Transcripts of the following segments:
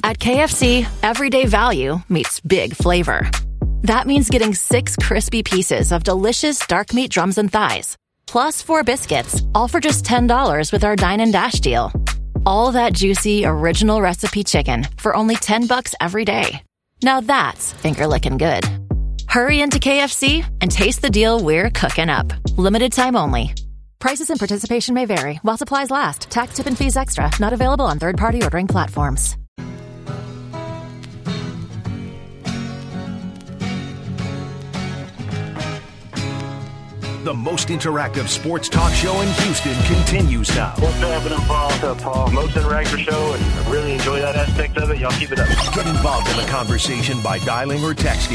At KFC, everyday value meets big flavor. That means getting 6 crispy pieces of delicious dark meat drums and thighs, plus 4 biscuits, all for just $10 with our Dine and Dash deal. All that juicy, original recipe chicken for only $10 every day. Now that's finger-licking good. Hurry into KFC and taste the deal we're cooking up. Limited time only. Prices and participation may vary while supplies last. Tax, tip, and fees extra. Not available on third-party ordering platforms. The most interactive sports talk show in Houston continues now. Thanks for having involved, Paul. Most interactive show, and I really enjoy that aspect of it. Y'all keep it up. Get involved in the conversation by dialing or texting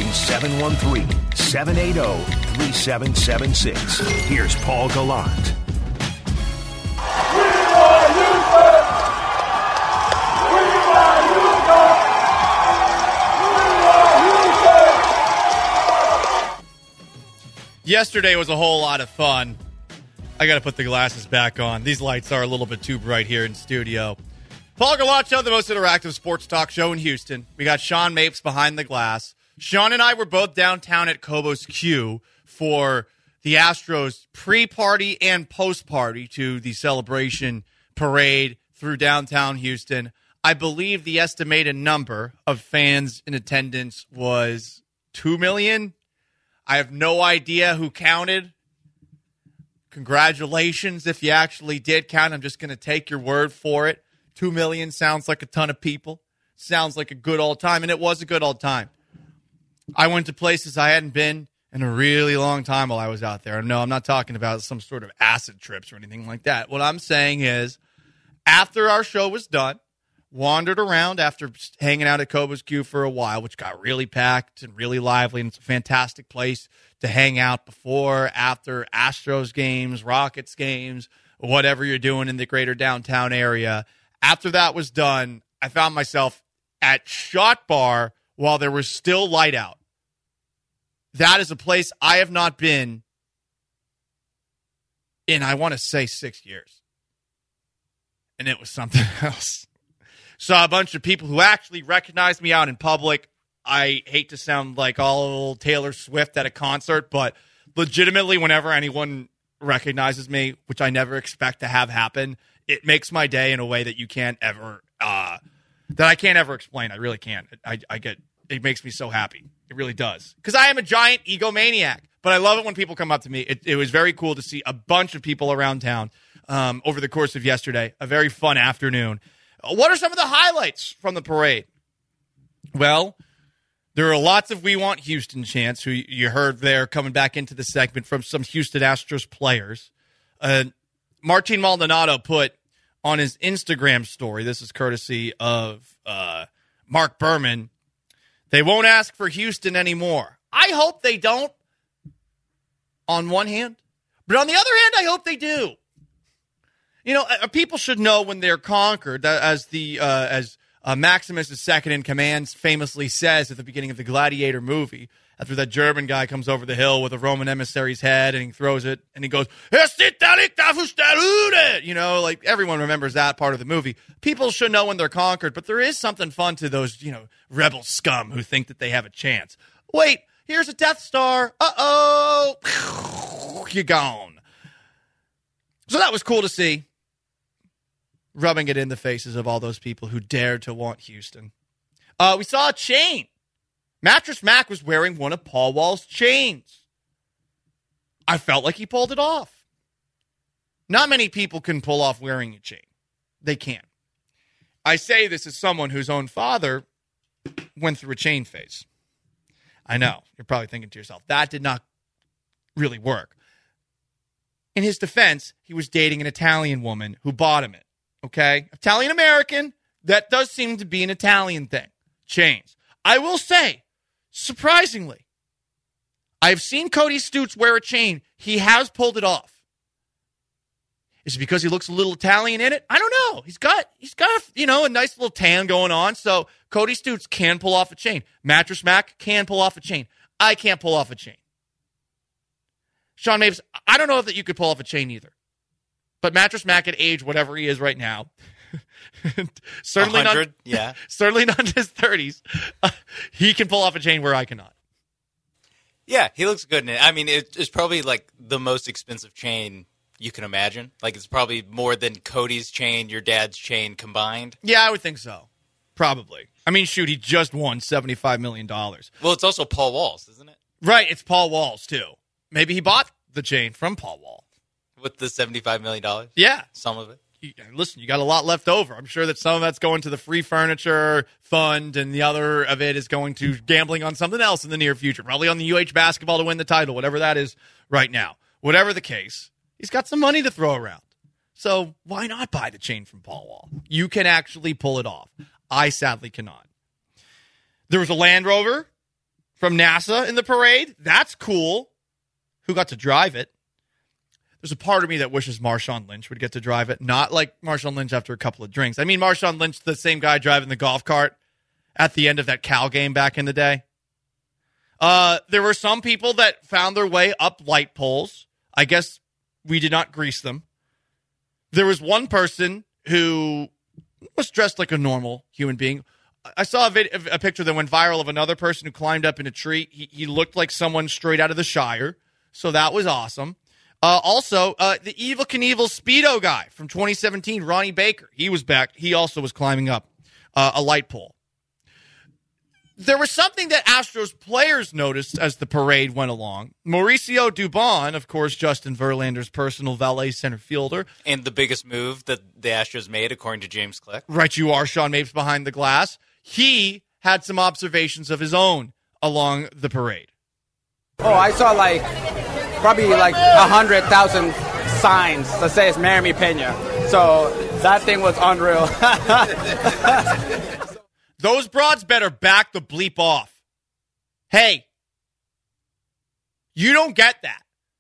713-780-3776. Here's Paul Gallant. Yesterday was a whole lot of fun. I got to put the glasses back on. These lights are a little bit too bright here in studio. Paul Gallant Show, the most interactive sports talk show in Houston. We got Sean Mapes behind the glass. Sean and I were both downtown at Cobos Q for the Astros pre-party and post-party to the celebration parade through downtown Houston. I believe the estimated number of fans in attendance was 2 million. I have no idea who counted. Congratulations if you actually did count. I'm just going to take your word for it. 2 million sounds like a ton of people. Sounds like a good old time, and it was a good old time. I went to places I hadn't been in a really long time while I was out there. No, I'm not talking about some sort of acid trips or anything like that. What I'm saying is, after our show was done, wandered around after hanging out at Cobos Q for a while, which got really packed and really lively, and it's a fantastic place to hang out before, after Astros games, Rockets games, whatever you're doing in the greater downtown area. After that was done, I found myself at Shot Bar while there was still light out. That is a place I have not been in, I want to say, 6 years. And it was something else. Saw a bunch of people who actually recognized me out in public. I hate to sound like all Taylor Swift at a concert, but legitimately whenever anyone recognizes me, which I never expect to have happen, it makes my day in a way that you can't ever, that I can't ever explain. I really can't. It makes me so happy. It really does. Because I am a giant egomaniac, but I love it when people come up to me. It was very cool to see a bunch of people around town over the course of yesterday. A very fun afternoon. What are some of the highlights from the parade? Well, there are lots of We Want Houston chants, who you heard there coming back into the segment from some Houston Astros players. Martin Maldonado put on his Instagram story, this is courtesy of Mark Berman, they won't ask for Houston anymore. I hope they don't, on one hand. But on the other hand, I hope they do. You know, people should know when they're conquered, as Maximus' second in command famously says at the beginning of the Gladiator movie, after that German guy comes over the hill with a Roman emissary's head and he throws it and he goes, you know, like everyone remembers that part of the movie. People should know when they're conquered, but there is something fun to those, you know, rebel scum who think that they have a chance. Wait, here's a Death Star. Uh-oh. You're gone. So that was cool to see. Rubbing it in the faces of all those people who dared to want Houston. We saw a chain. Mattress Mac was wearing one of Paul Wall's chains. I felt like he pulled it off. Not many people can pull off wearing a chain. They can. I say this as someone whose own father went through a chain phase. I know. You're probably thinking to yourself, that did not really work. In his defense, he was dating an Italian woman who bought him it. Okay? Italian-American, that does seem to be an Italian thing. Chains. I will say, surprisingly, I've seen Cody Stutes wear a chain. He has pulled it off. Is it because he looks a little Italian in it? I don't know. He's got you know, a nice little tan going on, so Cody Stutes can pull off a chain. Mattress Mac can pull off a chain. I can't pull off a chain. Sean Mapes, I don't know if that you could pull off a chain either. But Mattress Mac at age whatever he is right now, certainly 100, certainly not in his 30s. He can pull off a chain where I cannot. Yeah, he looks good in it. I mean, it's probably like the most expensive chain you can imagine. Like, it's probably more than Cody's chain, your dad's chain combined. Yeah, I would think so. Probably. I mean, shoot, he just won $75 million. Well, it's also Paul Wall's, isn't it? Right, it's Paul Wall's, too. Maybe he bought the chain from Paul Wall. With the $75 million? Yeah. Some of it? Listen, you got a lot left over. I'm sure that some of that's going to the free furniture fund, and the other of it is going to gambling on something else in the near future. Probably on the UH basketball to win the title, whatever that is right now. Whatever the case, he's got some money to throw around. So why not buy the chain from Paul Wall? You can actually pull it off. I sadly cannot. There was a Land Rover from NASA in the parade. That's cool. Who got to drive it? There's a part of me that wishes Marshawn Lynch would get to drive it. Not like Marshawn Lynch after a couple of drinks. I mean Marshawn Lynch, the same guy driving the golf cart at the end of that Cal game back in the day. There were some people that found their way up light poles. I guess we did not grease them. There was one person who was dressed like a normal human being. I saw a picture that went viral of another person who climbed up in a tree. He looked like someone straight out of the Shire, so that was awesome. Also, the Evel Knievel Speedo guy from 2017, Ronnie Baker, he was back. He also was climbing up a light pole. There was something that Astros players noticed as the parade went along. Mauricio Dubon, of course, Justin Verlander's personal valet center fielder. And the biggest move that the Astros made, according to James Click. Right, you are, Sean Mapes behind the glass. He had some observations of his own along the parade. Oh, I saw probably 100,000 signs that says "Marry Me, Pena." So that thing was unreal. Those broads better back the bleep off. Hey, you don't get that.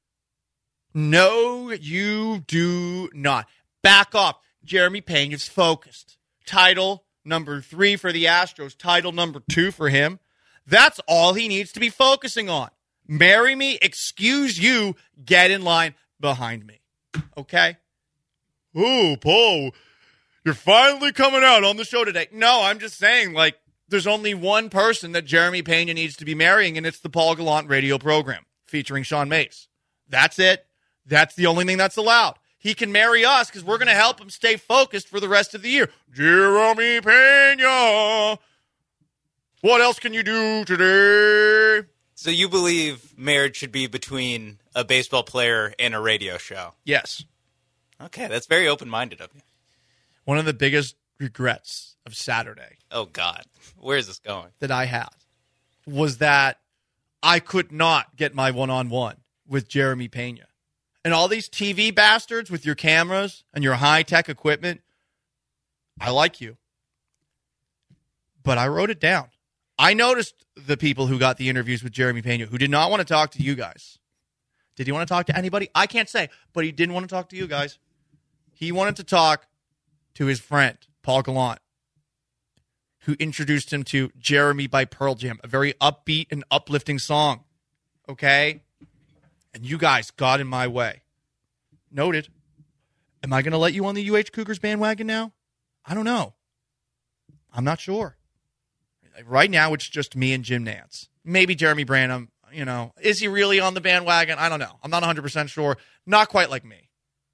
No, you do not. Back off. Jeremy Pena's focused. Title number 3 for the Astros. Title number 2 for him. That's all he needs to be focusing on. Marry me, excuse you, get in line behind me. Okay? Ooh, Paul, you're finally coming out on the show today. No, I'm just saying, there's only one person that Jeremy Pena needs to be marrying, and it's the Paul Gallant radio program featuring Sean Mace. That's it. That's the only thing that's allowed. He can marry us because we're going to help him stay focused for the rest of the year. Jeremy Pena, what else can you do today? So you believe marriage should be between a baseball player and a radio show? Yes. Okay, that's very open-minded of you. One of the biggest regrets of Saturday. Oh, God. Where is this going? That I had was that I could not get my one-on-one with Jeremy Pena. And all these TV bastards with your cameras and your high-tech equipment, I like you. But I wrote it down. I noticed the people who got the interviews with Jeremy Pena who did not want to talk to you guys. Did he want to talk to anybody? I can't say, but he didn't want to talk to you guys. He wanted to talk to his friend, Paul Gallant, who introduced him to Jeremy by Pearl Jam, a very upbeat and uplifting song. Okay? And you guys got in my way. Noted. Am I going to let you on the UH Cougars bandwagon now? I don't know. I'm not sure. Right now, it's just me and Jim Nantz. Maybe Jeremy Branham, is he really on the bandwagon? I don't know. I'm not 100% sure. Not quite like me.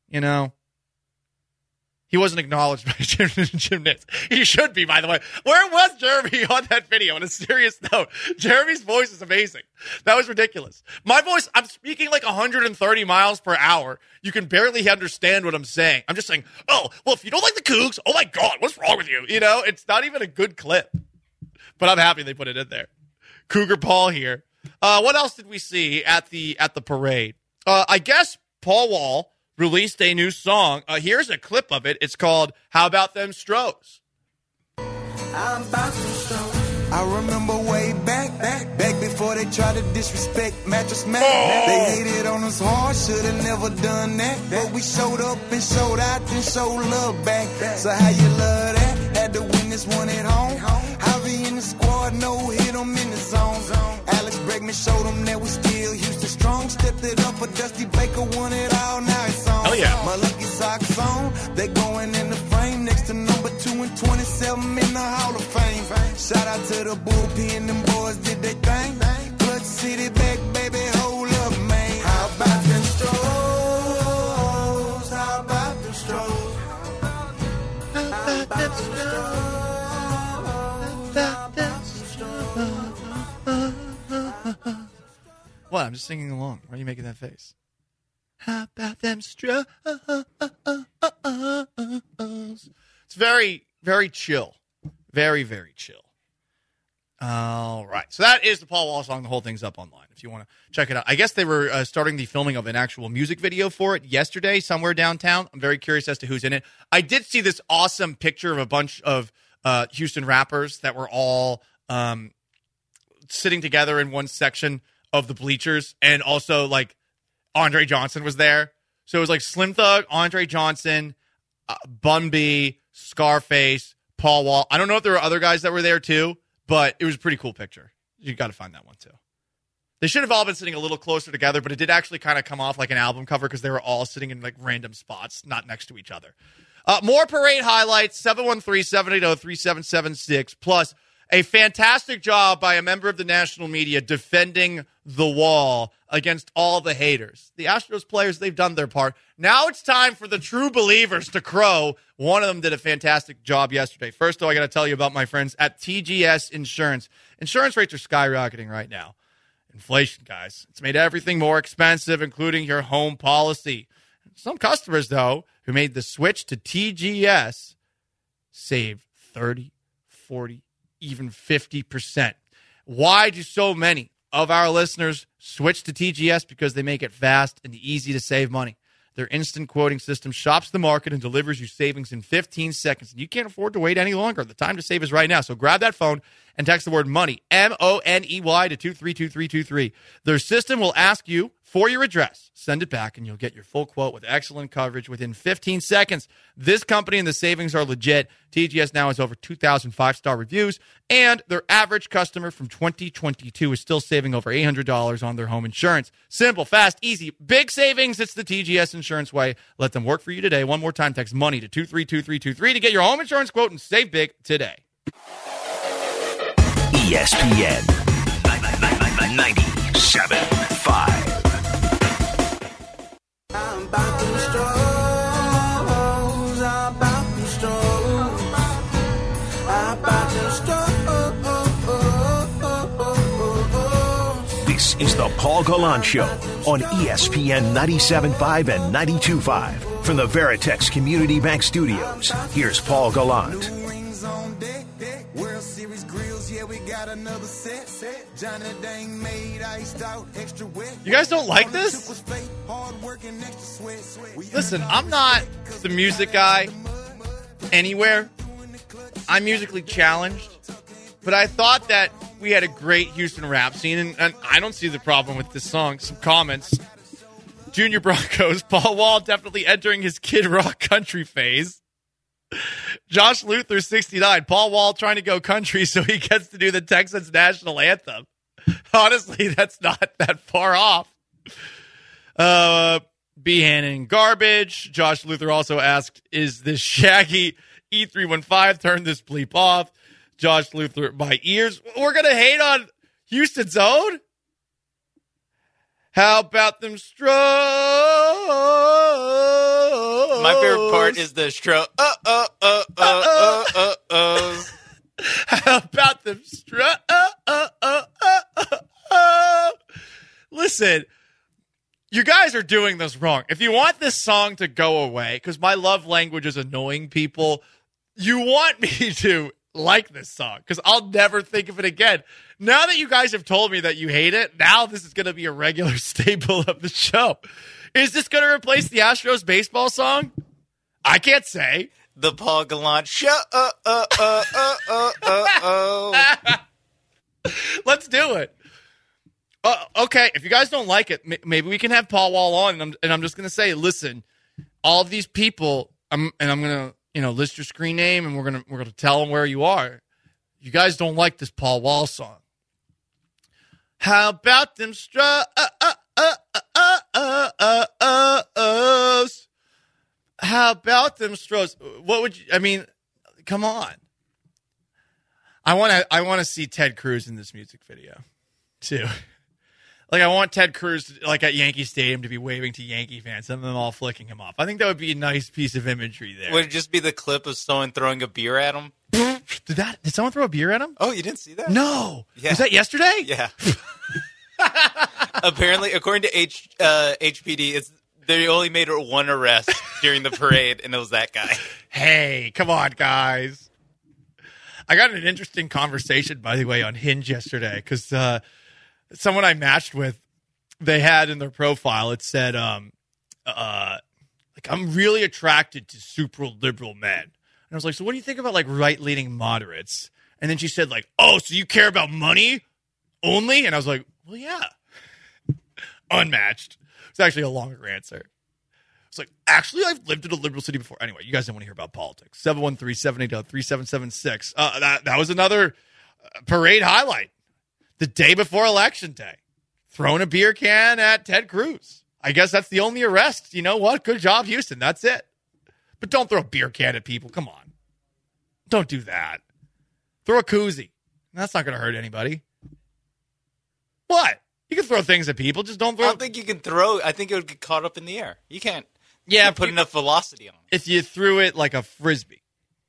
He wasn't acknowledged by Jim Nantz. He should be, by the way. Where was Jeremy on that video? On a serious note, Jeremy's voice is amazing. That was ridiculous. My voice, I'm speaking 130 miles per hour. You can barely understand what I'm saying. I'm just saying, oh, well, if you don't like the Cougs, oh my God, what's wrong with you? It's not even a good clip. But I'm happy they put it in there. Cougar Paul here. What else did we see at the parade? I guess Paul Wall released a new song. Here's a clip of it. It's called How About Them Stros? I'm about some Stros. I remember way back before they tried to disrespect Mattress Mac. Oh. They hated on us hard, should have never done that. But we showed up and showed out and showed love back. So how you love that? Had to win this one at home. Javi in the squad, no hit 'em in the zone. Alex break Let me show them that we still Houston strong. Stepped it up for Dusty Baker, won it all, now it's on. Hell yeah. My lucky socks on, they going in the frame next to number 2 and 27 in the Hall of Fame. Shout out to the bullpen, them boys did their thing. Clutch City back, baby, hold up, man. How about them Stros? How about them Stros? How about them Stros? What? I'm just singing along. Why are you making that face? How about them Stros? It's very, very chill. Very, very chill. All right. So that is the Paul Wall song. The whole thing's up online if you want to check it out. I guess they were starting the filming of an actual music video for it yesterday somewhere downtown. I'm very curious as to who's in it. I did see this awesome picture of a bunch of Houston rappers that were all sitting together in one section of the bleachers, and also like Andre Johnson was there. So it was like Slim Thug, Andre Johnson, Bun B, Scarface, Paul Wall. I don't know if there were other guys that were there too, but it was a pretty cool picture. You got to find that one too. They should have all been sitting a little closer together, but it did actually kind of come off like an album cover because they were all sitting in like random spots, not next to each other. More parade highlights, 713-780-3776, plus a fantastic job by a member of the national media defending the wall against all the haters. The Astros players, they've done their part. Now it's time for the true believers to crow. One of them did a fantastic job yesterday. First, though, I got to tell you about my friends at TGS Insurance. Insurance rates are skyrocketing right now. Inflation, guys. It's made everything more expensive, including your home policy. Some customers, though, who made the switch to TGS saved 30, 40, even 50%. Why do so many of our listeners switch to TGS? Because they make it fast and easy to save money. Their instant quoting system shops the market and delivers you savings in 15 seconds. And you can't afford to wait any longer. The time to save is right now. So grab that phone and text the word MONEY, MONEY, to 232323. Their system will ask you for your address. Send it back, and you'll get your full quote with excellent coverage within 15 seconds. This company and the savings are legit. TGS now has over 2,000 five-star reviews, and their average customer from 2022 is still saving over $800 on their home insurance. Simple, fast, easy, big savings. It's the TGS Insurance way. Let them work for you today. One more time, text MONEY to 232323 to get your home insurance quote and save big today. ESPN 97.5. I'm about them Stros, I'm about them Stros, I'm about them Stros. This is the Paul Gallant Show on ESPN 97.5 and 92.5. From the Veritex Community Bank Studios, here's Paul Gallant. New rings on deck, World Series grills, yeah, we got another set. Johnny Dang made iced out extra wet. You guys don't like this? Listen, I'm not the music guy anywhere. I'm musically challenged. But I thought that we had a great Houston rap scene, and I don't see the problem with this song. Some comments. Junior Broncos, Paul Wall definitely entering his Kid Rock country phase. Josh Luther, 69. Paul Wall trying to go country so he gets to do the Texans national anthem. Honestly, that's not that far off. B. Hannon, garbage. Josh Luther also asked, is this Shaggy? E315, turn this bleep off. Josh Luther, my ears. We're going to hate on Houston's own? How about them Stros? My favorite part is the Stros. How about them Stros? Listen, you guys are doing this wrong. If you want this song to go away, because my love language is annoying people, you want me to like this song, because I'll never think of it again. Now that you guys have told me that you hate it, now this is going to be a regular staple of the show. Is this going to replace the Astros baseball song? I can't say. The Paul Gallant Show. Let's do it. Okay, if you guys don't like it, maybe we can have Paul Wall on, and I'm just going to say, listen, all of these people, I'm going to list your screen name, and we're gonna tell them where you are. You guys don't like this Paul Wall song. How about them How about them Stros? What would you? I mean, come on. I want to see Ted Cruz in this music video, too. Like, I want Ted Cruz, like, at Yankee Stadium to be waving to Yankee fans, some of them all flicking him off. I think that would be a nice piece of imagery there. Would it just be the clip of someone throwing a beer at him? Did someone throw a beer at him? Oh, you didn't see that? No. Yeah. Was that yesterday? Yeah. Apparently, according to HPD, they only made one arrest during the parade, and it was that guy. Hey, come on, guys. I got an interesting conversation, by the way, on Hinge yesterday, because someone I matched with, they had in their profile, it said, like, I'm really attracted to super liberal men. And I was like, so what do you think about, like, right-leaning moderates? And then she said, like, oh, so you care about money only? And I was like, well, yeah. Unmatched. It's actually a longer answer. It's like, actually, I've lived in a liberal city before. Anyway, you guys don't want to hear about politics. 713-780-3776. That was another parade highlight. The day before Election Day. Throwing a beer can at Ted Cruz. I guess that's the only arrest. You know what? Good job, Houston. That's it. But don't throw a beer can at people. Come on. Don't do that. Throw a koozie. That's not going to hurt anybody. What? You can throw things at people. Just don't throw. I don't think you can throw. I think it would get caught up in the air. You can't. Yeah, put enough velocity on it. If you threw it like a frisbee.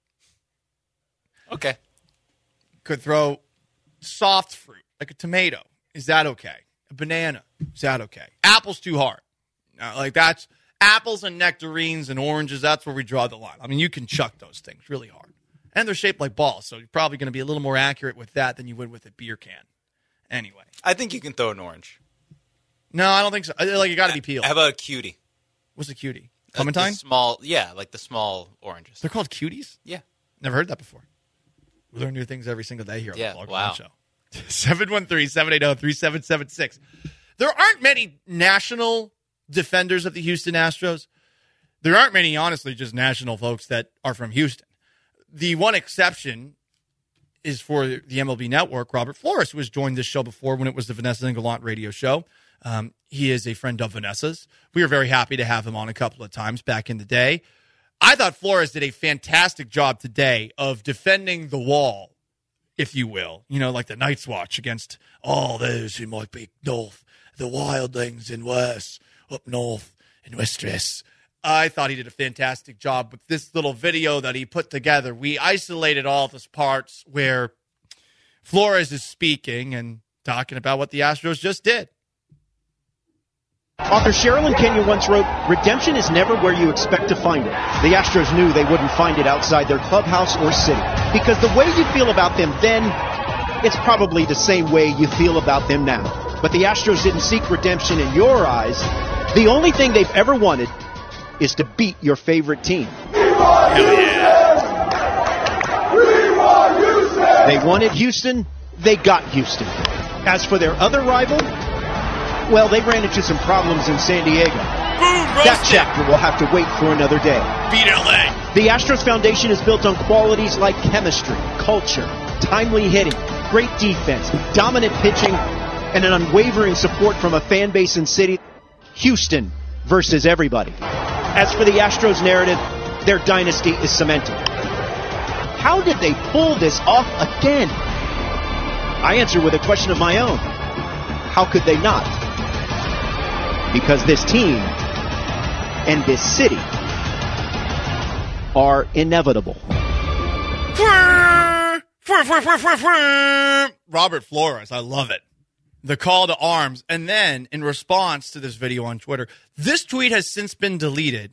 Okay. Could throw soft fruit, like a tomato. Is that okay? A banana. Is that okay? Apple's too hard. Like, that's apples and nectarines and oranges. That's where we draw the line. I mean, you can chuck those things really hard. And they're shaped like balls, so you're probably going to be a little more accurate with that than you would with a beer can. Anyway. I think you can throw an orange. No, I don't think so. Like, you got to be peeled. How about a cutie? What's a cutie? Clementine? Like the small oranges. They're called cuties? Yeah. Never heard that before. We learn new things every single day here on the Blog wow. Show. 713-780-3776. There aren't many national defenders of the Houston Astros. There aren't many, honestly, just national folks that are from Houston. The one exception is for the MLB Network, Robert Flores, who has joined this show before when it was the Vanessa and Gallant radio show. He is a friend of Vanessa's. We were very happy to have him on a couple of times back in the day. I thought Flores did a fantastic job today of defending the wall, if you will. You know, like the Night's Watch against all those who might be north, the wildlings and worse, up north in Westeros. I thought he did a fantastic job with this little video that he put together. We isolated all the parts where Flores is speaking and talking about what the Astros just did. Author Sherilyn Kenyon once wrote, "Redemption is never where you expect to find it." The Astros knew they wouldn't find it outside their clubhouse or city, because the way you feel about them then, it's probably the same way you feel about them now. But the Astros didn't seek redemption in your eyes. The only thing they've ever wanted is to beat your favorite team. They wanted Houston, they got Houston. As for their other rival, well, they ran into some problems in San Diego. That chapter will have to wait for another day. Beat LA. The Astros Foundation is built on qualities like chemistry, culture, timely hitting, great defense, dominant pitching, and an unwavering support from a fan base and city. Houston versus everybody. As for the Astros narrative, their dynasty is cemented. How did they pull this off again? I answer with a question of my own. How could they not? Because this team and this city are inevitable. Robert Flores, I love it. The call to arms. And then, in response to this video on Twitter, this tweet has since been deleted.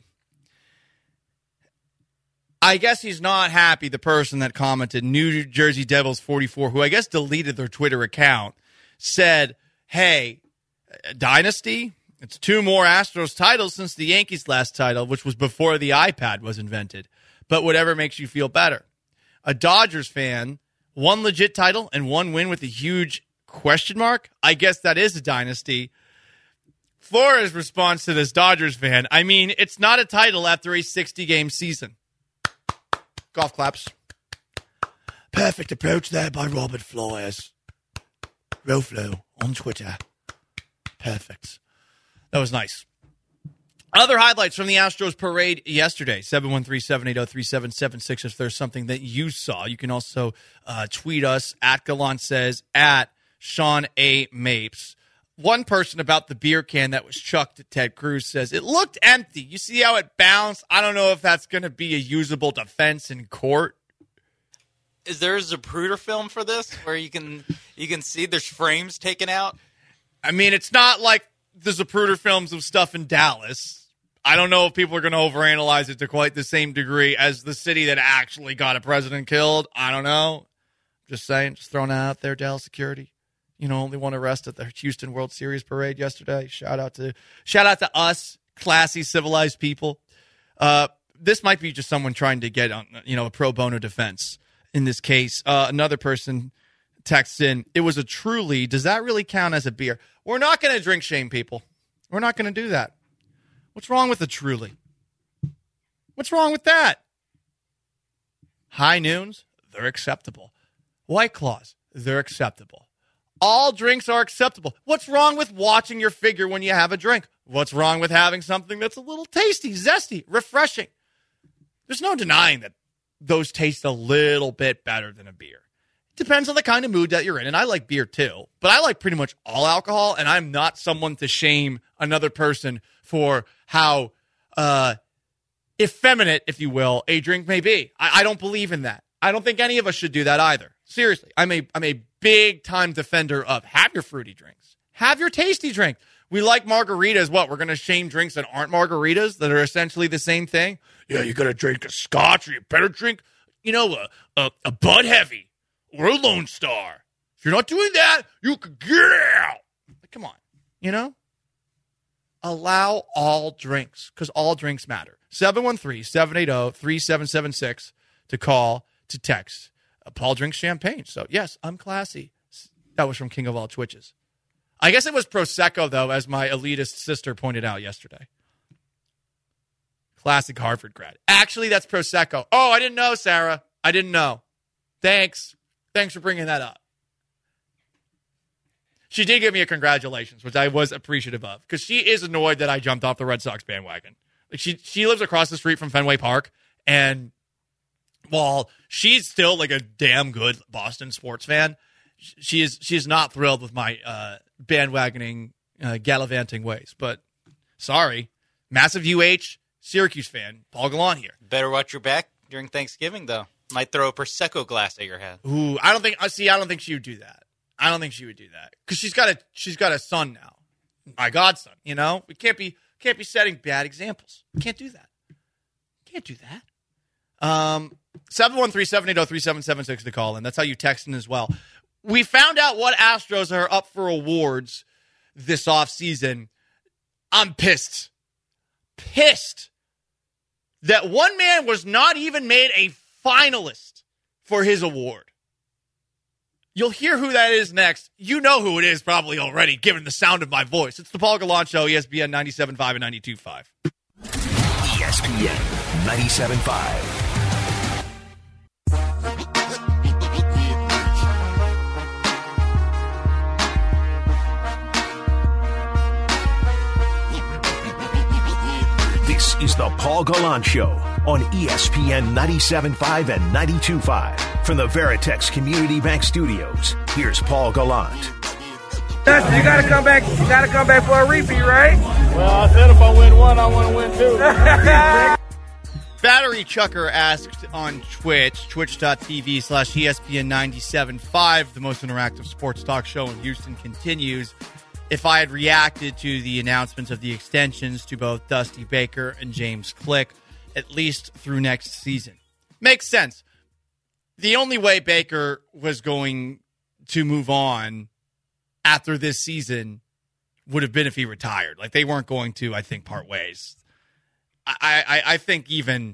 I guess he's not happy, the person that commented, New Jersey Devils 44, who I guess deleted their Twitter account, said, hey, Dynasty, it's 2 more Astros titles since the Yankees' last title, which was before the iPad was invented. But whatever makes you feel better. A Dodgers fan, 1 legit title and 1 win with a huge question mark? I guess that is a dynasty. Flores' response to this Dodgers fan, I mean, it's not a title after a 60-game season. Golf claps. Perfect approach there by Robert Flores. Roflo on Twitter. Perfect. That was nice. Other highlights from the Astros parade yesterday, 713-780-3776. If there's something that you saw, you can also tweet us at Gallant Says, at Sean A. Mapes. One person about the beer can that was chucked at Ted Cruz says, it looked empty. You see how it bounced? I don't know if that's going to be a usable defense in court. Is there a Zapruder film for this where you can see there's frames taken out? I mean, it's not like the Zapruder films of stuff in Dallas. I don't know if people are going to overanalyze it to quite the same degree as the city that actually got a president killed. I don't know. Just saying, just throwing that out there, Dallas security. Only one arrest at the Houston World Series parade yesterday. Shout out to us, classy, civilized people. This might be just someone trying to get on, a pro bono defense. In this case, another person texts in, it was a Truly. Does that really count as a beer? We're not going to drink shame people. We're not going to do that. What's wrong with a Truly? What's wrong with that? High Noons, they're acceptable. White Claws, they're acceptable. All drinks are acceptable. What's wrong with watching your figure when you have a drink? What's wrong with having something that's a little tasty, zesty, refreshing? There's no denying that those taste a little bit better than a beer. Depends on the kind of mood that you're in, and I like beer too, but I like pretty much all alcohol, and I'm not someone to shame another person for how effeminate, if you will, a drink may be. I don't believe in that. I don't think any of us should do that either. Seriously, I'm a big-time defender of have your fruity drinks. Have your tasty drink. We like margaritas. What, we're going to shame drinks that aren't margaritas, that are essentially the same thing? Yeah, you got to drink a scotch, or you better drink, a Bud Heavy. Or a Lone Star. If you're not doing that, you can get out. Come on, Allow all drinks, because all drinks matter. 713-780-3776 to call, to text. Paul drinks champagne, so yes, I'm classy. That was from King of All Twitches. I guess it was Prosecco, though, as my elitist sister pointed out yesterday. Classic Harvard grad. Actually, that's Prosecco. Oh, I didn't know, Sarah. I didn't know. Thanks for bringing that up. She did give me a congratulations, which I was appreciative of, because she is annoyed that I jumped off the Red Sox bandwagon. Like she lives across the street from Fenway Park, and while she's still like a damn good Boston sports fan, she is not thrilled with my bandwagoning, gallivanting ways. But sorry, massive UH Syracuse fan, Paul Gallant here. Better watch your back during Thanksgiving, though. Might throw a Prosecco glass at your head. Ooh, I don't think she would do that. I don't think she would do that, because she's got a son now, my godson. We can't be setting bad examples. We can't do that. 713-780-3776 to call in. That's how you text in as well. We found out what Astros are up for awards this offseason. I'm pissed that one man was not even made a finalist for his award. You'll hear who that is next. You know who it is probably already, given the sound of my voice. It's the Paul Gallant Show, ESPN 97.5 and 92.5. ESPN 97.5. This is the Paul Gallant Show on ESPN 97.5 and 92.5. From the Veritex Community Bank Studios, here's Paul Gallant. Dustin, you gotta come back for a repeat, right? Well, I said if I win one, I want to win two. Battery Chucker asked on Twitch, twitch.tv/ESPN975, the most interactive sports talk show in Houston, continues, if I had reacted to the announcements of the extensions to both Dusty Baker and James Click, at least through next season. Makes sense. The only way Baker was going to move on after this season would have been if he retired. Like, they weren't going to, I think, part ways. I think even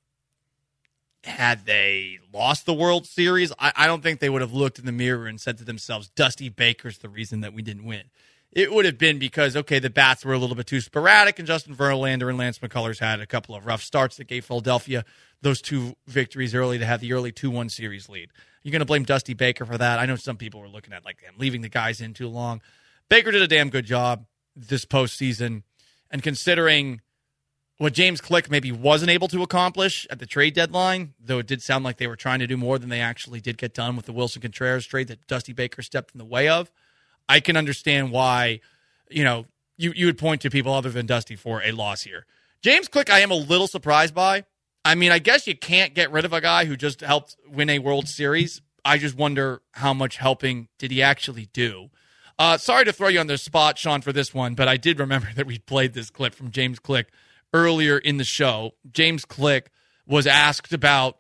had they lost the World Series, I don't think they would have looked in the mirror and said to themselves, Dusty Baker's the reason that we didn't win. it would have been because, okay, the bats were a little bit too sporadic, and Justin Verlander and Lance McCullers had a couple of rough starts that gave Philadelphia those 2 victories early to have the early 2-1 series lead. You're going to blame Dusty Baker for that? I know some people were looking at like them leaving the guys in too long. Baker did a damn good job this postseason, and considering what James Click maybe wasn't able to accomplish at the trade deadline, though it did sound like they were trying to do more than they actually did get done with the Wilson Contreras trade that Dusty Baker stepped in the way of, I can understand why, you would point to people other than Dusty for a loss here. James Click, I am a little surprised by. I mean, I guess you can't get rid of a guy who just helped win a World Series. I just wonder how much helping did he actually do. Sorry to throw you on the spot, Sean, for this one, but I did remember that we played this clip from James Click earlier in the show. James Click was asked about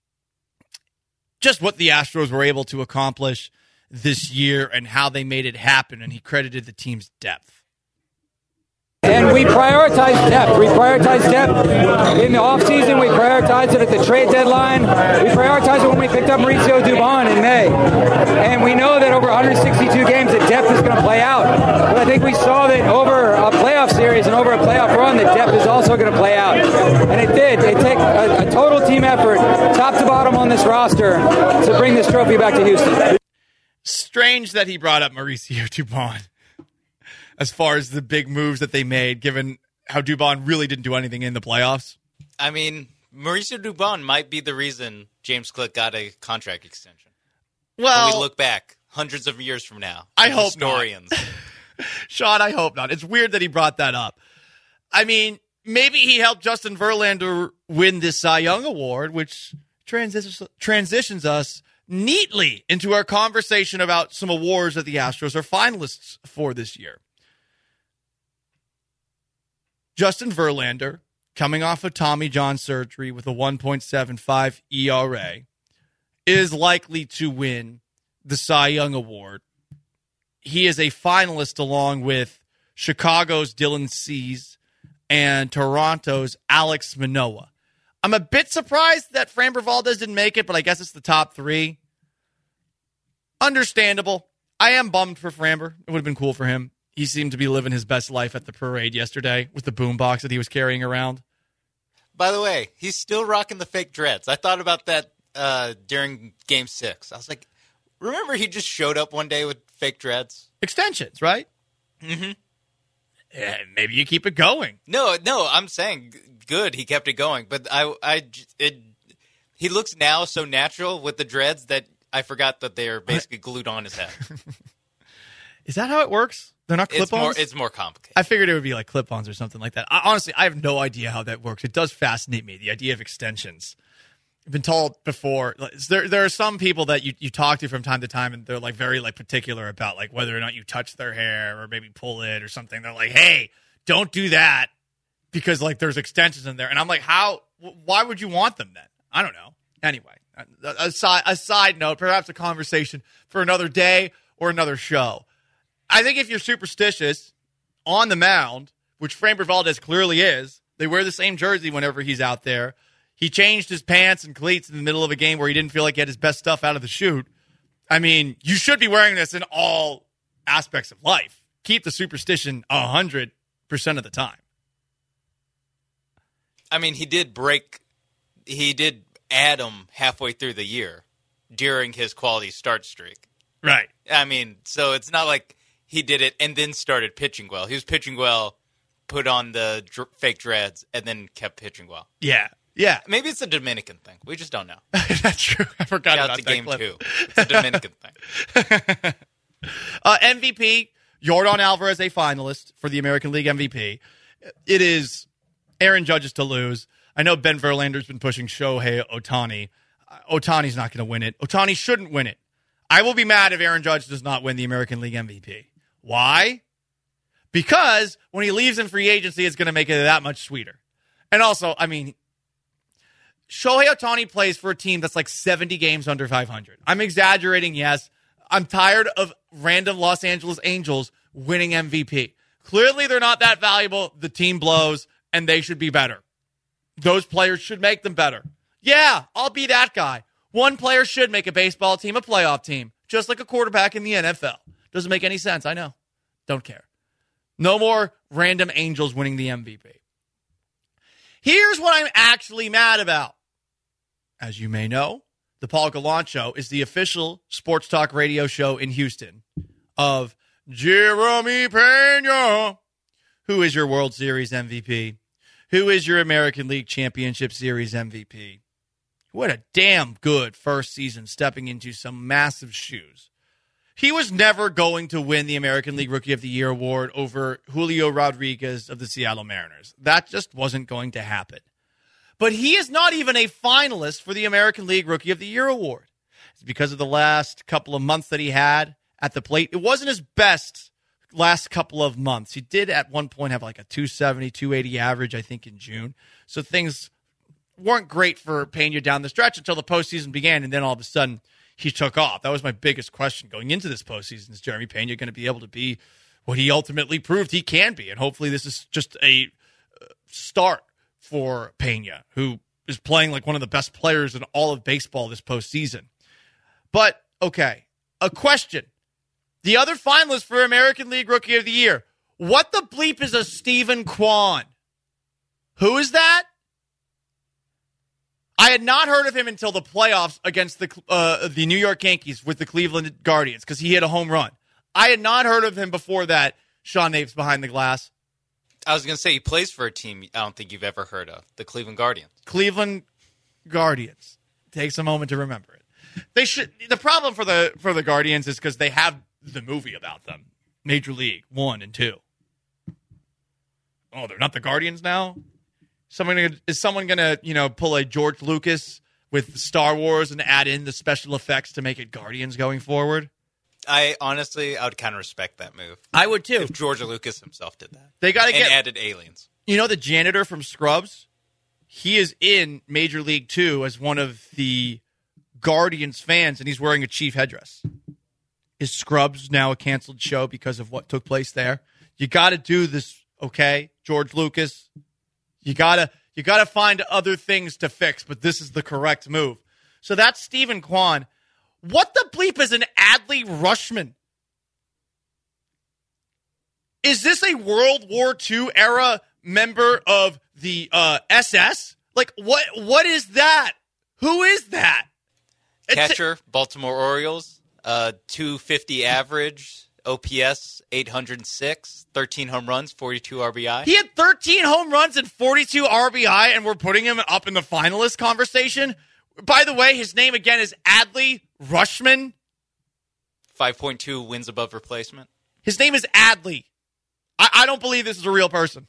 just what the Astros were able to accomplish this year and how they made it happen, and he credited the team's depth. And we prioritize depth. We prioritize depth in the offseason. We prioritize it at the trade deadline. We prioritize it when we picked up Mauricio Dubon in May. And we know that over 162 games, the depth is going to play out. But I think we saw that over a playoff series and over a playoff run, the depth is also going to play out. And it did. It took a total team effort, top to bottom on this roster, to bring this trophy back to Houston. Strange that he brought up Mauricio Dubon as far as the big moves that they made, given how Dubon really didn't do anything in the playoffs. I mean, Mauricio Dubon might be the reason James Click got a contract extension. Well, when we look back hundreds of years from now. I hope historians. Not. Sean, I hope not. It's weird that he brought that up. I mean, maybe he helped Justin Verlander win this Cy Young Award, which transitions us neatly into our conversation about some awards that the Astros are finalists for this year. Justin Verlander, coming off of Tommy John surgery with a 1.75 ERA, is likely to win the Cy Young Award. He is a finalist along with Chicago's Dylan Cease and Toronto's Alex Manoah. I'm a bit surprised that Framber Valdez didn't make it, but I guess it's the top 3. Understandable. I am bummed for Framber. It would have been cool for him. He seemed to be living his best life at the parade yesterday with the boombox that he was carrying around. By the way, he's still rocking the fake dreads. I thought about that during Game 6. I was like, remember he just showed up one day with fake dreads? Extensions, right? Mm-hmm. Yeah, maybe you keep it going. No, I'm saying good. He kept it going. But he looks now so natural with the dreads that I forgot that they're basically glued on his head. Is that how it works? They're not clip-ons? It's more complicated. I figured it would be like clip-ons or something like that. Honestly, I have no idea how that works. It does fascinate me, the idea of extensions. I've been told before, there are some people that you talk to from time to time, and they're like very like particular about like whether or not you touch their hair or maybe pull it or something. They're like, hey, don't do that because like there's extensions in there. And I'm like, why would you want them then? I don't know. Anyway, a side note, perhaps a conversation for another day or another show. I think if you're superstitious on the mound, which Framber Valdez clearly is, they wear the same jersey whenever he's out there. He changed his pants and cleats in the middle of a game where he didn't feel like he had his best stuff out of the chute. I mean, you should be wearing this in all aspects of life. Keep the superstition 100% of the time. I mean, he did add him halfway through the year during his quality start streak. Right. I mean, so it's not like he did it and then started pitching well. He was pitching well, put on the fake dreads, and then kept pitching well. Yeah. Yeah. Maybe it's a Dominican thing. We just don't know. That's true. I forgot about to that game clip. 2. It's a Dominican thing. MVP, Yordan Alvarez, a finalist for the American League MVP. It is Aaron Judge's to lose. I know Ben Verlander's been pushing Shohei Ohtani. Ohtani's not going to win it. Ohtani shouldn't win it. I will be mad if Aaron Judge does not win the American League MVP. Why? Because when he leaves in free agency, it's going to make it that much sweeter. And also, I mean, Shohei Ohtani plays for a team that's like 70 games under 500. I'm exaggerating, yes. I'm tired of random Los Angeles Angels winning MVP. Clearly, they're not that valuable. The team blows, and they should be better. Those players should make them better. Yeah, I'll be that guy. One player should make a baseball team a playoff team, just like a quarterback in the NFL. Doesn't make any sense, I know. Don't care. No more random Angels winning the MVP. Here's what I'm actually mad about. As you may know, the Paul Gallant Show is the official sports talk radio show in Houston of Jeremy Pena, who is your World Series MVP, who is your American League Championship Series MVP. What a damn good first season stepping into some massive shoes. He was never going to win the American League Rookie of the Year award over Julio Rodriguez of the Seattle Mariners. That just wasn't going to happen. But he is not even a finalist for the American League Rookie of the Year award. It's because of the last couple of months that he had at the plate. It wasn't his best last couple of months. He did at one point have like a 270, 280 average, I think, in June. So things weren't great for Pena down the stretch until the postseason began, and then all of a sudden he took off. That was my biggest question going into this postseason. Is Jeremy Pena going to be able to be what he ultimately proved he can be? And hopefully this is just a start for Pena, who is playing like one of the best players in all of baseball this postseason. But, okay, a question. The other finalist for American League Rookie of the Year. What the bleep is a Stephen Kwan? Who is that? I had not heard of him until the playoffs against the New York Yankees with the Cleveland Guardians because he hit a home run. I had not heard of him before that. Sean Nape's behind the glass. I was going to say he plays for a team I don't think you've ever heard of, the Cleveland Guardians. Cleveland Guardians. Takes a moment to remember it. They should. The problem for the Guardians is because they have the movie about them, Major League 1 and 2. Oh, they're not the Guardians now? Is someone going to, pull a George Lucas with Star Wars and add in the special effects to make it Guardians going forward? I would kind of respect that move. I would too. If George Lucas himself did that. They got to get added aliens. You know the janitor from Scrubs? He is in Major League 2 as one of the Guardians fans, and he's wearing a Chief headdress. Is Scrubs now a canceled show because of what took place there? You got to do this, okay, George Lucas? You gotta find other things to fix, but this is the correct move. So that's Stephen Kwan. What the bleep is an Adley Rutschman? Is this a World War II era member of the SS? Like, what is that? Who is that? Catcher, Baltimore Orioles, 250 average, OPS 806, 13 home runs, 42 RBI. He had 13 home runs and 42 RBI, and we're putting him up in the finalist conversation. By the way, his name again is Adley Rutschman. 5.2 wins above replacement. His name is Adley. I don't believe this is a real person.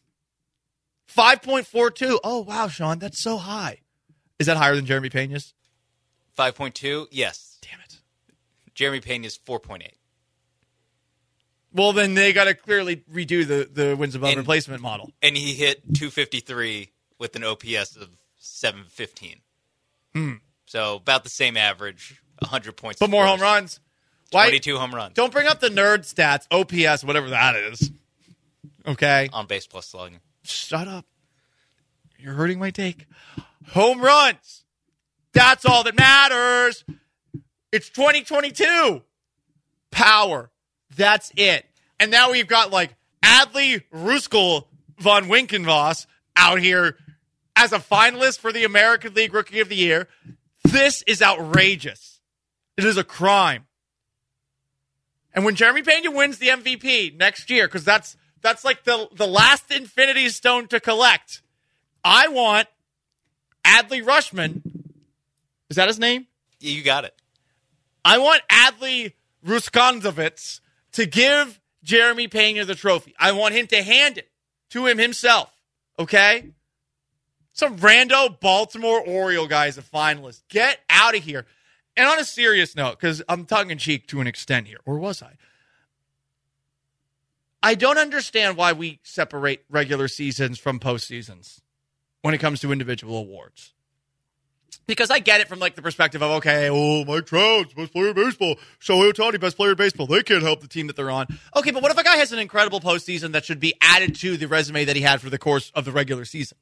5.42. Oh, wow, Sean, that's so high. Is that higher than Jeremy Pena's? 5.2? Yes. Damn it. Jeremy Pena's 4.8. Well, then they got to clearly redo the wins above replacement model. And he hit 253 with an OPS of 715. So about the same average, 100 points. But more home runs. 22 home runs. Don't bring up the nerd stats, OPS, whatever that is. Okay? On base plus slugging. Shut up. You're hurting my take. Home runs. That's all that matters. It's 2022. Power. That's it. And now we've got like Adley Ruskel von Winkenvoss out here as a finalist for the American League Rookie of the Year. This is outrageous. It is a crime. And when Jeremy Pena wins the MVP next year, because that's like the last Infinity Stone to collect, I want Adley Rutschman. Is that his name? Yeah, you got it. I want Adley Ruskonzovitz to give Jeremy Pena the trophy. I want him to hand it to him himself. Okay? Some rando Baltimore Oriole guy is a finalist. Get out of here. And on a serious note, because I'm tongue-in-cheek to an extent here, or was I? I don't understand why we separate regular seasons from postseasons when it comes to individual awards. Because I get it from like the perspective of, okay, Mike Trout's best player in baseball, Shohei Ohtani, best player in baseball. They can't help the team that they're on. Okay, but what if a guy has an incredible postseason that should be added to the resume that he had for the course of the regular season?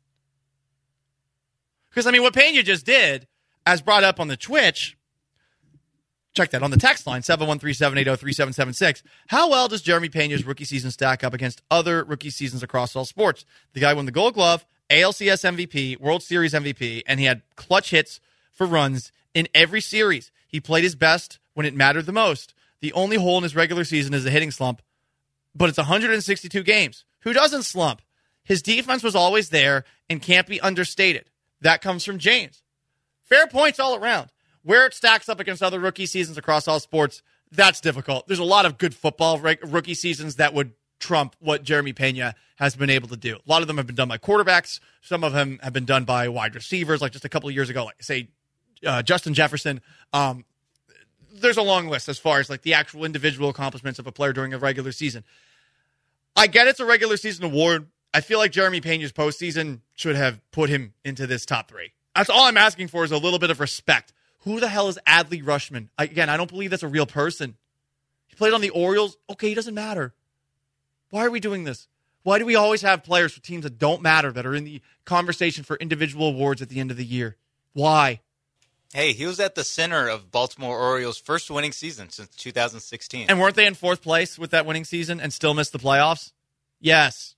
Because, I mean, what Pena just did, as brought up on the Twitch, Check that on the text line, 713-780-3776. How well does Jeremy Pena's rookie season stack up against other rookie seasons across all sports? The guy won the Gold Glove, ALCS MVP, World Series MVP, and he had clutch hits for runs in every series. He played his best when it mattered the most. The only hole in his regular season is a hitting slump, but it's 162 games. Who doesn't slump? His defense was always there and can't be understated. That comes from James. Fair points all around. Where it stacks up against other rookie seasons across all sports, that's difficult. There's a lot of good football rookie seasons that would trump what Jeremy Pena has been able to do. A lot of them have been done by quarterbacks. Some of them have been done by wide receivers, like just a couple of years ago, like say Justin Jefferson. There's a long list as far as like the actual individual accomplishments of a player during a regular season. I get it's a regular season award. I feel like Jeremy Pena's postseason should have put him into this top 3. That's all I'm asking for is a little bit of respect. Who the hell is Adley Rushman? I don't believe that's a real person. He played on the Orioles. Okay, he doesn't matter. Why are we doing this? Why do we always have players for teams that don't matter that are in the conversation for individual awards at the end of the year? Why? Hey, he was at the center of Baltimore Orioles' first winning season since 2016. And weren't they in 4th place with that winning season and still missed the playoffs? Yes.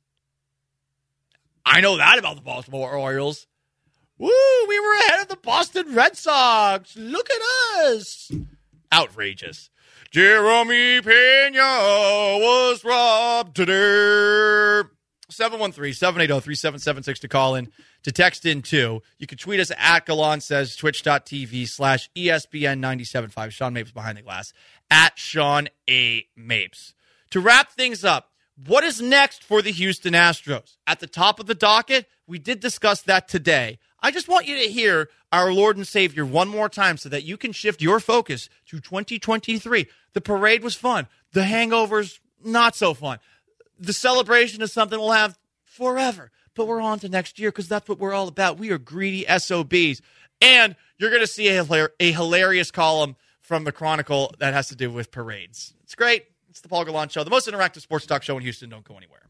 I know that about the Baltimore Orioles. Woo, we were ahead of the Boston Red Sox. Look at us. Outrageous. Jeremy Pena was robbed today. 713-780-3776 to call in, to text in too. You can tweet us at Gallant Says, twitch.tv/ESPN975. Sean Mapes behind the glass, at Sean A. Mapes. To wrap things up, what is next for the Houston Astros? At the top of the docket, we did discuss that today. I just want you to hear our Lord and Savior one more time so that you can shift your focus to 2023. The parade was fun. The hangover's not so fun. The celebration is something we'll have forever. But we're on to next year because that's what we're all about. We are greedy SOBs. And you're going to see a hilarious column from the Chronicle that has to do with parades. It's great. It's the Paul Gallant Show, the most interactive sports talk show in Houston. Don't go anywhere.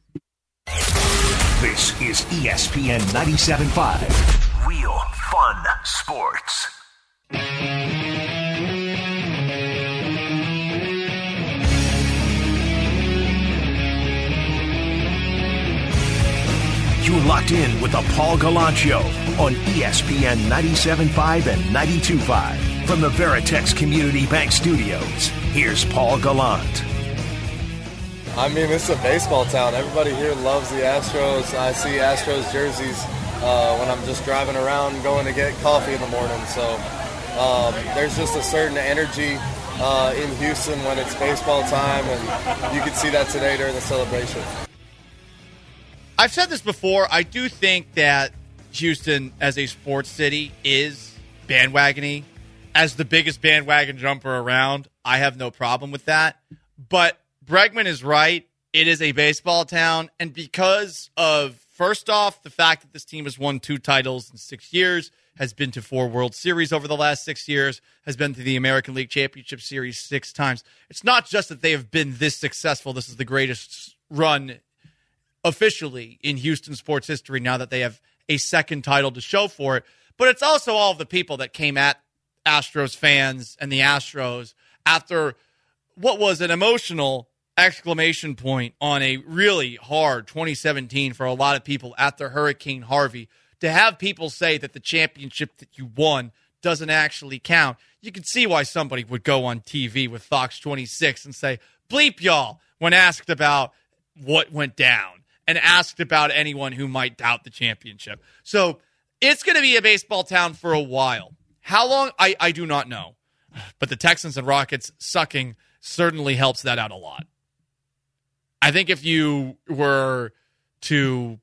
This is ESPN 97.5. Real fun sports. You're locked in with the Paul Gallant Show on ESPN 97.5 and 92.5. From the Veritex Community Bank Studios, here's Paul Gallant. I mean, this is a baseball town. Everybody here loves the Astros. I see Astros jerseys when I'm just driving around going to get coffee in the morning. So there's just a certain energy in Houston when it's baseball time, and you can see that today during the celebration. I've said this before. I do think that Houston, as a sports city, is bandwagony. As the biggest bandwagon jumper around, I have no problem with that. But Bregman is right. It is a baseball town. And because of, first off, the fact that this team has won 2 titles in 6 years, has been to 4 World Series over the last 6 years, has been to the American League Championship Series 6 times. It's not just that they have been this successful. This is the greatest run officially in Houston sports history now that they have a second title to show for it. But it's also all of the people that came at Astros fans and the Astros after what was an emotional exclamation point on a really hard 2017 for a lot of people after Hurricane Harvey. To have people say that the championship that you won doesn't actually count, you can see why somebody would go on TV with Fox 26 and say, bleep y'all, when asked about what went down and asked about anyone who might doubt the championship. So it's going to be a baseball town for a while. How long? I do not know. But the Texans and Rockets sucking certainly helps that out a lot. I think if you were to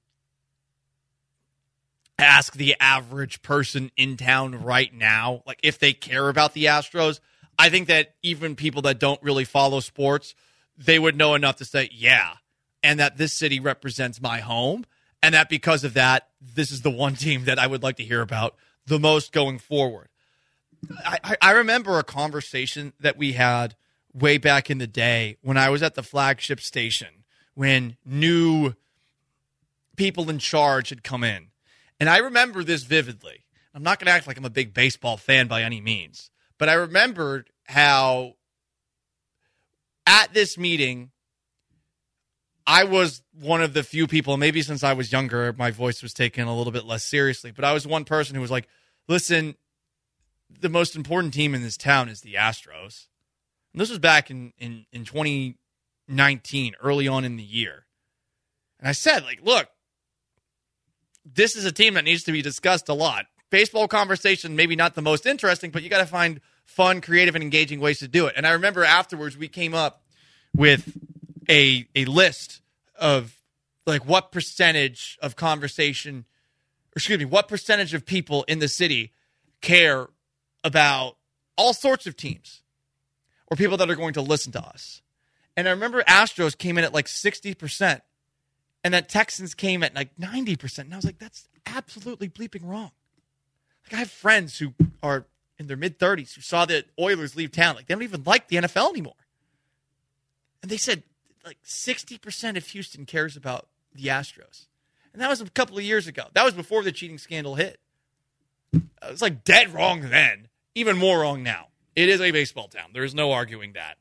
ask the average person in town right now, like if they care about the Astros, I think that even people that don't really follow sports, they would know enough to say, yeah, and that this city represents my home, and that because of that, this is the one team that I would like to hear about the most going forward. I remember a conversation that we had way back in the day when I was at the flagship station, when new people in charge had come in. And I remember this vividly. I'm not going to act like I'm a big baseball fan by any means, but I remembered how at this meeting, I was one of the few people, maybe since I was younger, my voice was taken a little bit less seriously, but I was one person who was like, listen, the most important team in this town is the Astros. And this was back in 2019, early on in the year. And I said, like, look, this is a team that needs to be discussed a lot. Baseball conversation, maybe not the most interesting, but you got to find fun, creative, and engaging ways to do it. And I remember afterwards we came up with a list of like what percentage of conversation, what percentage of people in the city care about all sorts of teams or people that are going to listen to us. And I remember Astros came in at like 60% and that Texans came at like 90%. And I was like, that's absolutely bleeping wrong. Like I have friends who are in their mid-30s who saw the Oilers leave town. Like they don't even like the NFL anymore. And they said like 60% of Houston cares about the Astros. And that was a couple of years ago. That was before the cheating scandal hit. It was like dead wrong then. Even more wrong now. It is a baseball town. There is no arguing that.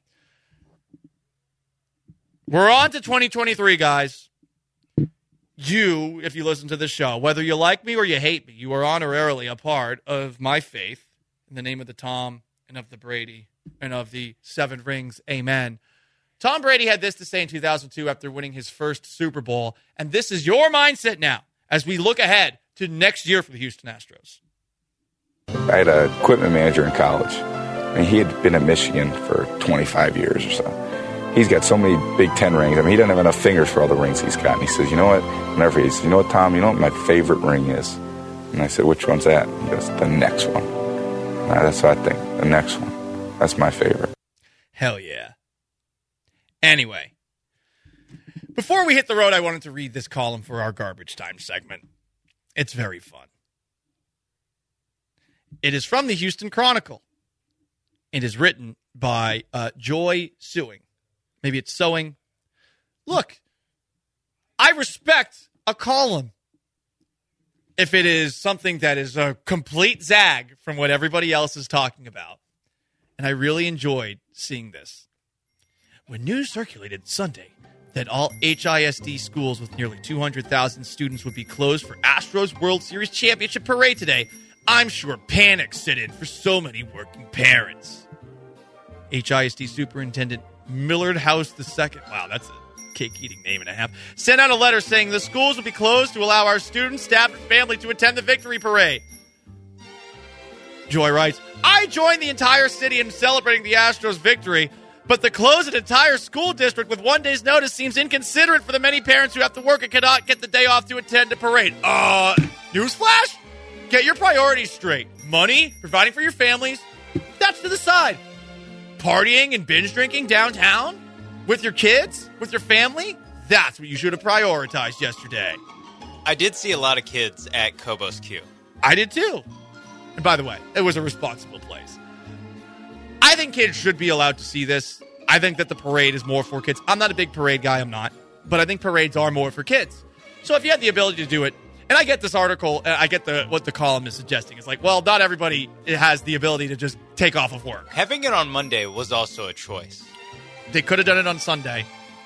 We're on to 2023, guys. You, if you listen to the show, whether you like me or you hate me, you are honorarily a part of my faith in the name of the Tom and of the Brady and of the 7 rings. Amen. Tom Brady had this to say in 2002 after winning his first Super Bowl, and this is your mindset now as we look ahead to next year for the Houston Astros. I had an equipment manager in college, and he had been at Michigan for 25 years or so. He's got so many Big Ten rings. I mean, he doesn't have enough fingers for all the rings he's got. And he says, you know what? Whenever he says, you know what, Tom, you know what my favorite ring is? And I said, which one's that? He goes, the next one. That's what I think, the next one. That's my favorite. Hell yeah. Anyway, before we hit the road, I wanted to read this column for our Garbage Time segment. It's very fun. It is from the Houston Chronicle. It is written by Joy Sewing. Maybe it's Sewing. Look, I respect a column if it is something that is a complete zag from what everybody else is talking about. And I really enjoyed seeing this. When news circulated Sunday that all HISD schools with nearly 200,000 students would be closed for Astros World Series Championship Parade today, I'm sure panic set in for so many working parents. HISD Superintendent Millard House II, wow, that's a cake-eating name and a half, sent out a letter saying the schools will be closed to allow our students, staff, and family to attend the victory parade. Joy writes, I joined the entire city in celebrating the Astros' victory, but the close an entire school district with 1 day's notice seems inconsiderate for the many parents who have to work and cannot get the day off to attend a parade. Newsflash? Get your priorities straight. Money, providing for your families, that's to the side. Partying and binge drinking downtown with your kids, with your family, that's what you should have prioritized yesterday. I did see a lot of kids at Cobos Q. I did too. And by the way, it was a responsible place. I think kids should be allowed to see this. I think that the parade is more for kids. I'm not a big parade guy, I'm not. But I think parades are more for kids. So if you had the ability to do it, and I get this article, I get what the column is suggesting. It's like, well, not everybody has the ability to just take off of work. Having it on Monday was also a choice. They could have done it on Sunday.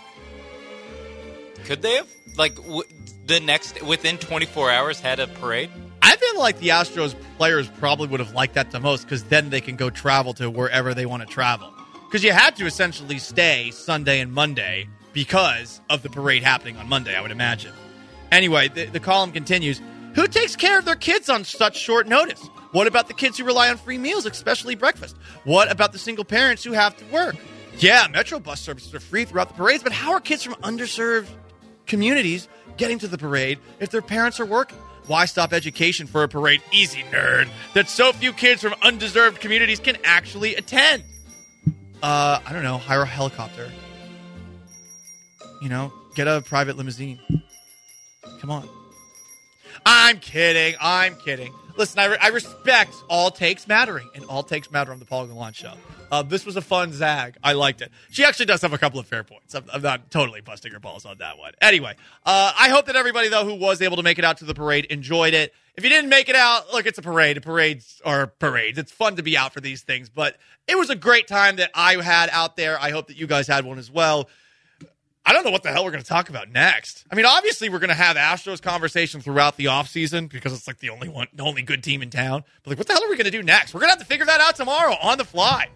Could they have? Like, within 24 hours had a parade? I feel like the Astros players probably would have liked that the most because then they can go travel to wherever they want to travel. Because you had to essentially stay Sunday and Monday because of the parade happening on Monday, I would imagine. Anyway, the column continues. Who takes care of their kids on such short notice? What about the kids who rely on free meals, especially breakfast? What about the single parents who have to work? Yeah, Metro bus services are free throughout the parades, but how are kids from underserved communities getting to the parade if their parents are working? Why stop education for a parade? Easy, nerd. That so few kids from undeserved communities can actually attend. I don't know. Hire a helicopter. You know, get a private limousine. Come on. I'm kidding. Listen, I respect all takes mattering, and all takes matter on the Paul Gallant Show. This was a fun zag. I liked it. She actually does have a couple of fair points. I'm not totally busting her balls on that one. Anyway, I hope that everybody, though, who was able to make it out to the parade enjoyed it. If you didn't make it out, look, it's a parade. Parades are parades. It's fun to be out for these things. But it was a great time that I had out there. I hope that you guys had one as well. I don't know what the hell we're going to talk about next. I mean, obviously, we're going to have Astros conversation throughout the offseason because it's like the only good team in town. But like, what the hell are we going to do next? We're going to have to figure that out tomorrow on the fly.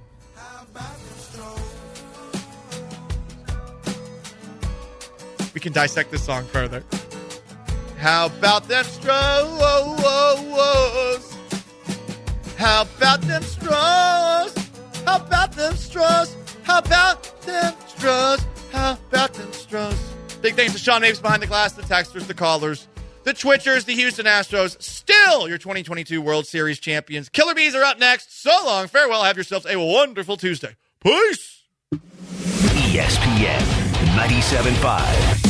We can dissect this song further. How about them straws? How about them straws? How about them straws? How about them straws? How about them straws? Big thanks to Sean Mapes behind the glass, the texters, the callers, the Twitchers, the Houston Astros, still your 2022 World Series champions. Killer Bees are up next. So long. Farewell. Have yourselves a wonderful Tuesday. Peace. ESPN 97.5.